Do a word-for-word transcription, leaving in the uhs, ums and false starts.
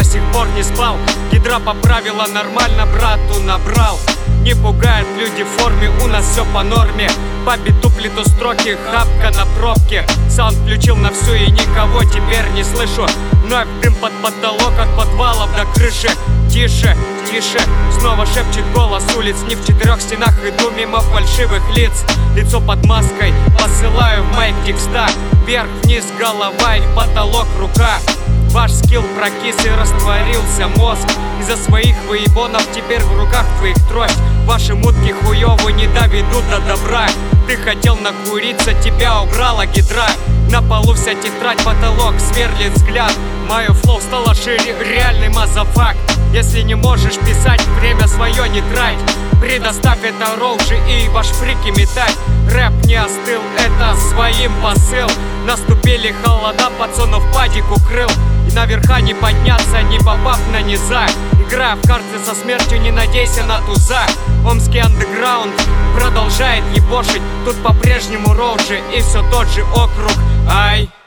сих пор не спал. Гидра поправила, нормально брату набрал. Не пугают люди в форме, у нас все по норме. По биту плиту строки, хапка на пробке. Саунд включил на всю и никого теперь не слышу. Вновь дым под потолок, от подвалов до крыши. Тише, тише, снова шепчет голос улиц. Не в четырех стенах иду мимо фальшивых лиц. Лицо под маской, посылаю в майк текста. Вверх-вниз голова и потолок рука. Ваш скилл прокис и растворился мозг. Из-за своих выебонов теперь в руках твоих трость. Ваши мутки хуёвы не доведут до добра. Ты хотел накуриться, тебя убрала гидра. На полу вся тетрадь, потолок сверлит взгляд. Мое флоу стало шире, реальный мазафак. Если не можешь писать, время свое не трать. Предоставь это роужи и башфрики метать. Рэп не остыл, это своим посыл. Наступили холода, пацанов падик укрыл. И наверха не подняться, не попав на низа. Играя в карты со смертью, не надейся на туза. Омский андеграунд продолжает ебошить. Тут по-прежнему роужи и все тот же округ. Ай!